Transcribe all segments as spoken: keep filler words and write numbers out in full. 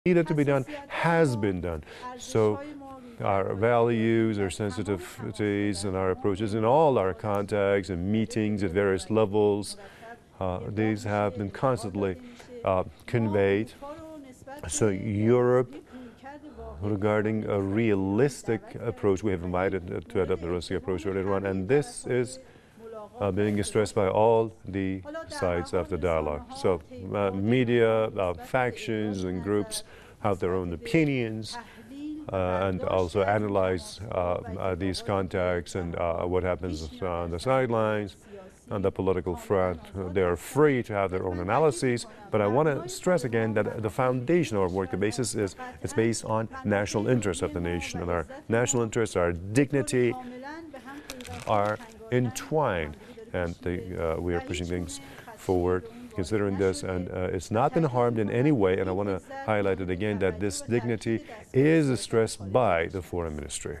needed to be done has been done. So our values, our sensitivities, and our approaches in all our contacts and meetings at various levels, uh, these have been constantly uh, conveyed. So Europe, regarding a realistic approach, we have invited to adopt the realistic approach earlier on, and this is uh, being stressed by all the sides of the dialogue. So uh, media, uh, factions and groups have their own opinions uh, and also analyze uh, uh, these contacts and uh, what happens on the sidelines, on the political front. They are free to have their own analyses, but I want to stress again that the foundation of our work, the basis is it's based on national interests of the nation, and our national interests, our dignity, are entwined, and they, uh, we are pushing things forward considering this, and uh, it's not been harmed in any way, and I want to highlight it again that this dignity is stressed by the Foreign Ministry.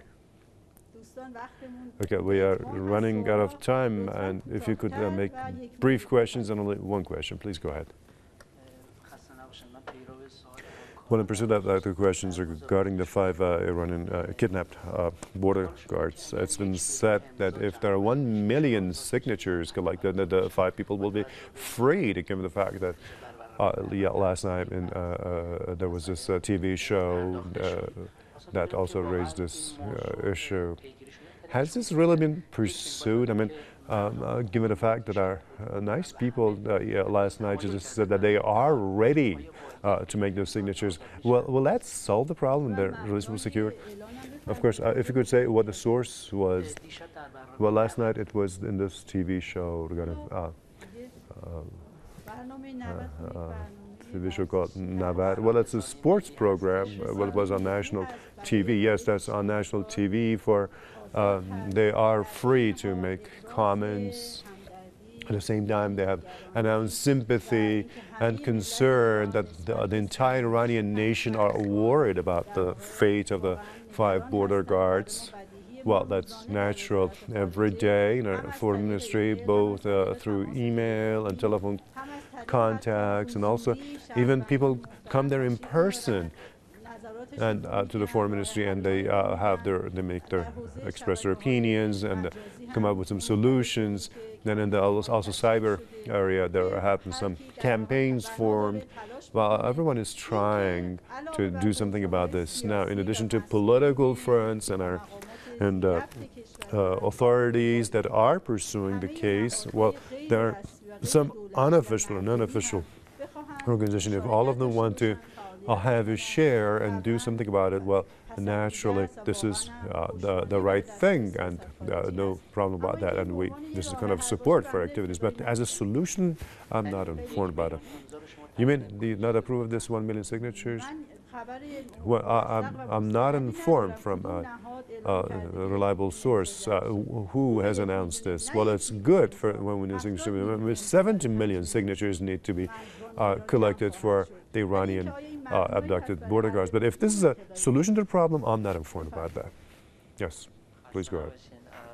Okay, we are running out of time, and if you could uh, make brief questions and only one question, please go ahead. Well, in pursuit of the questions regarding the five uh, Iranian uh, kidnapped uh, border guards, it's been said that if there are one million signatures collected, that the five people will be freed, given the fact that uh, yeah, last night in, uh, uh, there was this uh, T V show uh, that also raised this uh, issue. Has this really been pursued? I mean, um, uh, given the fact that our uh, nice people uh, yeah, last night just said that they are ready uh, to make those signatures. Well, will that solve the problem? The release was secured? Of course, uh, if you could say what the source was. Well, last night it was in this T V show regarding uh, uh, uh, T V show called Navad. Well, it's a sports program. Uh, well, it was on national T V. Yes, that's on national T V for. Um, they are free to make comments. At the same time, they have announced sympathy and concern that the, the entire Iranian nation are worried about the fate of the five border guards. Well, that's natural. Every day in our foreign ministry, both uh, through email and telephone contacts, and also even people come there in person and uh, to the foreign ministry, and they uh, have their, they make their, express their opinions and uh, come up with some solutions. Then in the also cyber area, there have been some campaigns formed. Well, everyone is trying to do something about this. Now, in addition to political fronts and our and uh, uh, authorities that are pursuing the case, well, there are some unofficial and unofficial organizations. If all of them want to I'll have a share and do something about it, well, naturally, this is uh, the, the right thing, and uh, no problem about that, and we, this is kind of support for activities. But as a solution, I'm not informed about it. You mean do you not approve of this one million signatures? Well, I, I'm, I'm not informed from a, a reliable source uh, who has announced this. Well, it's good for one million signatures. seventy million signatures need to be uh, collected for the Iranian uh, abducted border guards. But if this is a solution to the problem, I'm not informed about that. Yes, please go ahead.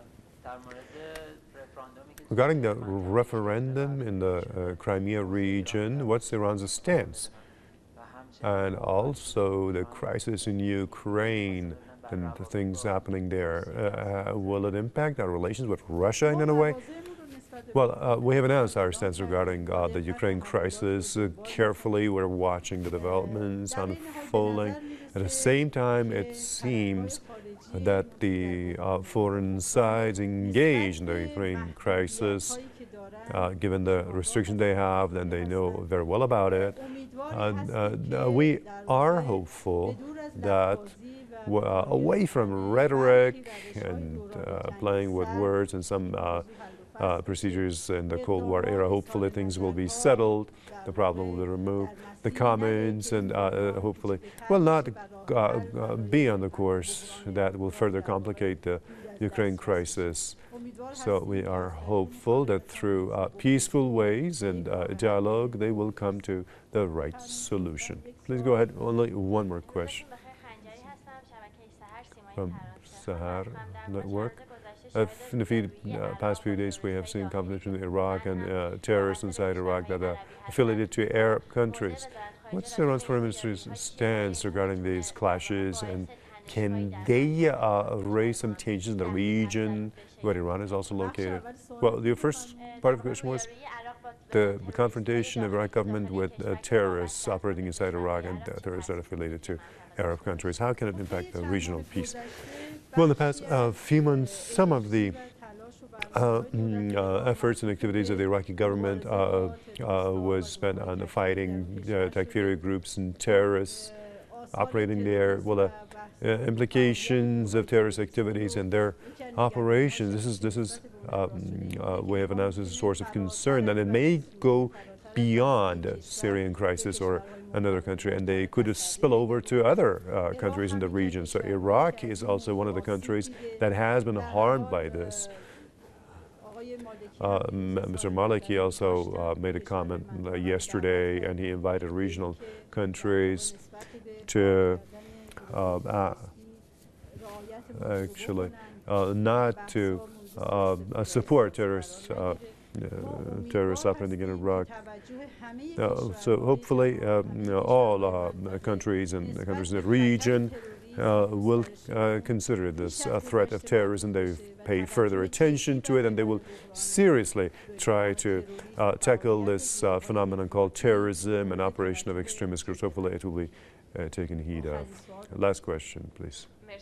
Regarding the referendum in the uh, Crimea region, what's Iran's stance? And also the crisis in Ukraine and the things happening there, uh, will it impact our relations with Russia in any way? Well, uh, we have announced our stance regarding uh, the Ukraine crisis. Uh, carefully, we're watching the developments unfolding. At the same time, it seems that the uh, foreign sides engaged in the Ukraine crisis, uh, given the restrictions they have, then they know very well about it. Uh, uh, we are hopeful that uh, away from rhetoric and uh, playing with words and some uh, uh, procedures in the Cold War era, hopefully things will be settled, the problem will be removed, the comments and uh, hopefully will not uh, uh, be on the course that will further complicate the Ukraine crisis. So we are hopeful that through uh, peaceful ways and uh, dialogue, they will come to the right solution. Please go ahead. Only one more question. From Sahar Network. uh, in the few, uh, past few days we have seen conflicts in Iraq and uh, terrorists inside Iraq that are affiliated to Arab countries. What's Iran's foreign minister's stance regarding these clashes, and can they uh, raise some tensions in the region where Iran is also located? Well, the first part of the question was the, the confrontation of Iraq government with uh, terrorists operating inside Iraq and uh, terrorists that are affiliated to Arab countries. How can it impact the regional peace? Well, in the past uh, few months, some of the uh, mm, uh, efforts and activities of the Iraqi government uh, uh, was spent on fighting uh, Takfiri groups and terrorists operating there. Well, uh, uh, implications of terrorist activities and their operations. This is this is um, uh, we have announced as a source of concern that it may go beyond the Syrian crisis or another country, and they could spill over to other uh, countries in the region. So Iraq is also one of the countries that has been harmed by this. Uh, Mister Maliki also uh, made a comment uh, yesterday, and he invited regional countries to uh, uh, actually uh, not to uh, uh, support terrorists. Uh, Uh, terrorists operating in Iraq. Uh, so hopefully uh, you know, all uh, countries and countries in the region uh, will uh, consider this a threat of terrorism. They pay further attention to it, and they will seriously try to uh, tackle this uh, phenomenon called terrorism and operation of extremist groups. Hopefully it will be uh, taken heed of. Last question, please.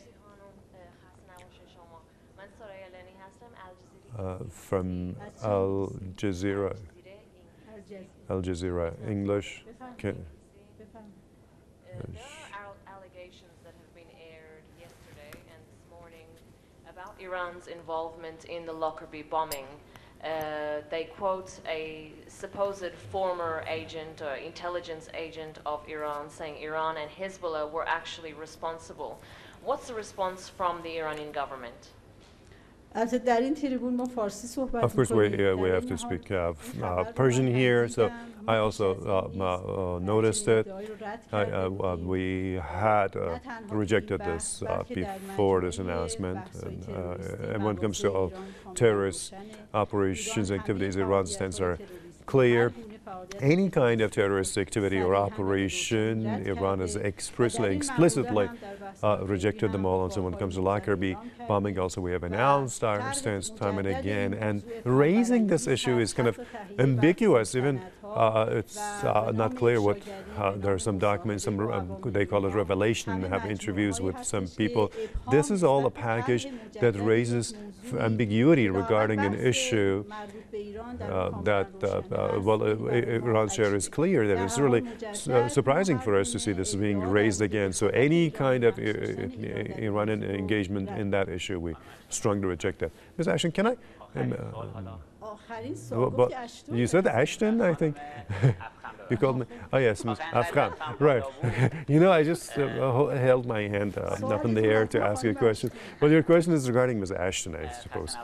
Uh, from Al Jazeera. Al Jazeera, English. Can, there are allegations that have been aired yesterday and this morning about Iran's involvement in the Lockerbie bombing. Uh, they quote a supposed former agent or intelligence agent of Iran saying Iran and Hezbollah were actually responsible. What's the response from the Iranian government? Of course, we, uh, we have to speak uh, uh, Persian here, so I also uh, uh, noticed it. I, uh, uh, we had uh, rejected this uh, before this announcement. And, uh, and when it comes to all terrorist operations activities, Iran's stance are clear. Any kind of terrorist activity or operation, Iran has expressly, explicitly uh, rejected them all. And so when it comes to Lockerbie bombing, also we have announced our stance time and again. And raising this issue is kind of ambiguous. Even uh, it's uh, not clear what, uh, there are some documents, some um, they call it revelation, they have interviews with some people. This is all a package that raises ambiguity regarding an issue uh, that, uh, uh, well, uh, Iran's share is clear. That it's really uh, surprising for us to see this being raised again. So any kind of uh, Iranian engagement in that issue, we strongly reject that. Miz Ashton, can I? Um, uh, but you said Ashton, I think. You called me? Oh, yes, Miz Afghan. Right. You know, I just uh, held my hand uh, up in the air to ask you a question. Well, your question is regarding Miz Ashton, I suppose.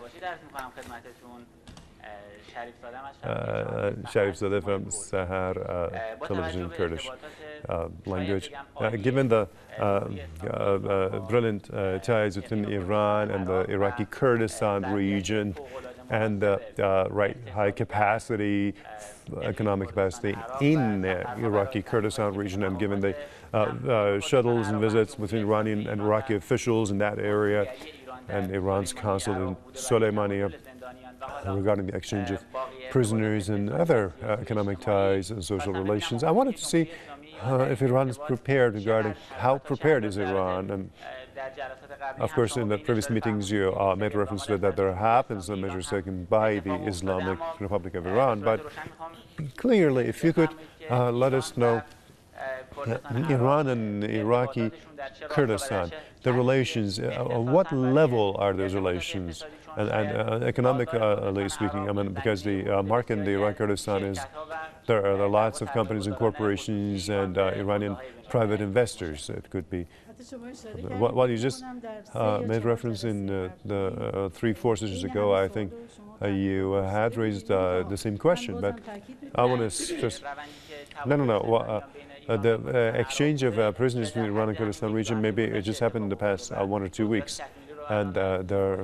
Uh, Sharif Zadeh from Sahar uh, television Kurdish uh, language. Uh, given the uh, uh, uh, brilliant uh, ties between Iran and the Iraqi Kurdistan region, and the uh, right high capacity, economic capacity in the Iraqi Kurdistan region, and given the uh, uh, shuttles and visits between Iranian and Iraqi officials in that area, and Iran's consulate in Soleimania, regarding the exchange of prisoners and other uh, economic ties and social relations. I wanted to see uh, if Iran is prepared regarding how prepared is Iran. And of course, in the previous meetings, you uh, made reference to that there have been some measures taken by the Islamic Republic of Iran. But clearly, if you could uh, let us know uh, Iran and Iraqi Kurdistan, the relations, uh, on what level are those relations? And, and uh, economically speaking, I mean, because the uh, market in the Iraqi Kurdistan is, there are, there are lots of companies and corporations and uh, Iranian private investors. It could be. What, what you just uh, made reference in uh, the uh, three, four sessions ago, I think uh, you uh, had raised uh, the same question, but I want to just, no, no, no. Well, uh, Uh, the uh, exchange of uh, prisoners between Iran and Kurdistan region, maybe it just happened in the past uh, one or two weeks. And uh, there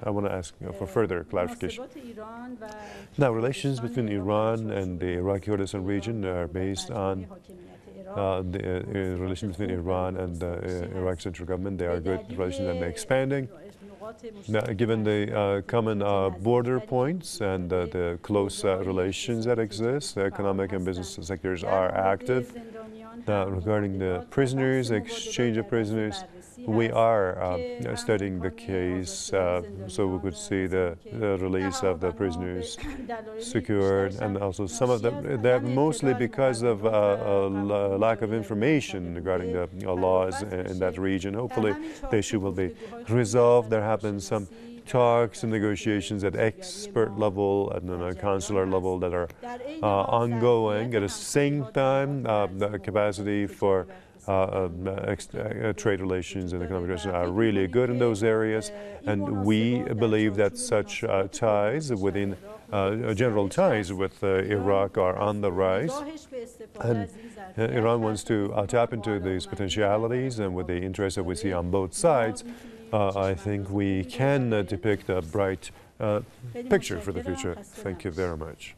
I want to ask you know, for further clarification. Now, relations between Iran and the Iraqi Kurdistan region are based on uh, the uh, relations between Iran and the uh, Iraqi central government. They are good relations and they're expanding. Now, given the uh, common uh, border points and uh, the close uh, relations that exist, the economic and business sectors are active. Now, regarding the prisoners, exchange of prisoners, we are uh, studying the case uh, so we could see the, the release of the prisoners secured, and also some of them, they're mostly because of uh, a lack of information regarding the uh, laws in, in that region. Hopefully the issue will be resolved. There have been some talks and negotiations at expert level, at the consular level that are uh, ongoing. At the same time, uh, the capacity for Uh, uh, ex uh, trade relations and economic relations are really good in those areas, and we believe that such uh, ties within uh, general ties with uh, Iraq are on the rise, and uh, Iran wants to uh, tap into these potentialities, and with the interest that we see on both sides, uh, I think we can uh, depict a bright uh, picture for the future. Thank you very much.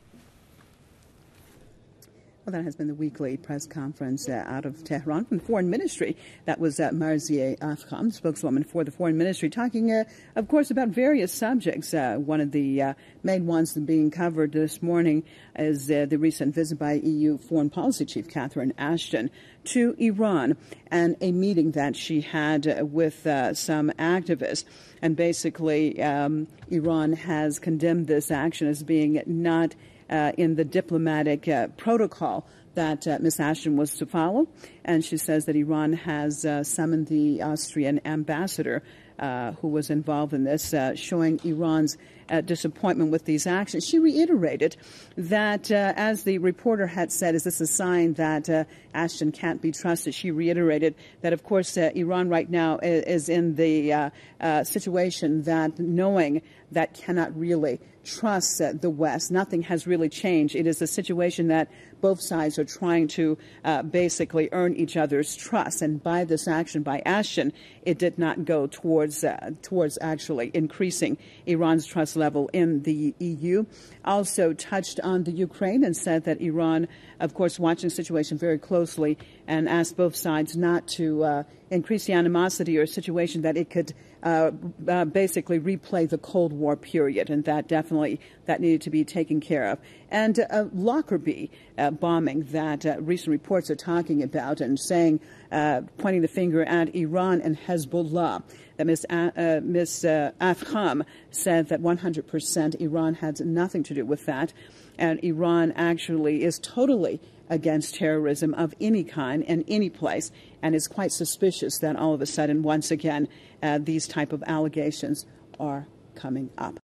Well, that has been the weekly press conference uh, out of Tehran from the Foreign Ministry. That was uh, Marzieh Afkham, spokeswoman for the Foreign Ministry, talking, uh, of course, about various subjects. Uh, one of the uh, main ones being covered this morning is uh, the recent visit by E U Foreign Policy Chief Catherine Ashton to Iran, and a meeting that she had uh, with uh, some activists. And basically, um, Iran has condemned this action as being not Uh, in the diplomatic uh, protocol that uh, Miz Ashton was to follow. And she says that Iran has uh, summoned the Austrian ambassador uh, who was involved in this, uh, showing Iran's uh, disappointment with these actions. She reiterated that, uh, as the reporter had said, is this a sign that uh, Ashton can't be trusted? She reiterated that, of course, uh, Iran right now is, is in the uh, uh, situation that knowing that cannot really trust uh, the West. Nothing has really changed. It is a situation that both sides are trying to uh, basically earn each other's trust. And by this action by Ashton, it did not go towards uh, towards actually increasing Iran's trust level in the E U. Also touched on the Ukraine and said that Iran, of course, watching the situation very closely, and asked both sides not to uh, increase the animosity or a situation that it could uh, uh, basically replay the Cold War period, and that definitely that needed to be taken care of. And uh, Lockerbie uh, bombing that uh, recent reports are talking about, and saying, uh, pointing the finger at Iran and Hezbollah, that Miz Uh, Miz Uh, Afkham said that one hundred percent Iran had nothing to do with that, and Iran actually is totally against terrorism of any kind in any place, and is quite suspicious that all of a sudden, once again, uh, these type of allegations are coming up.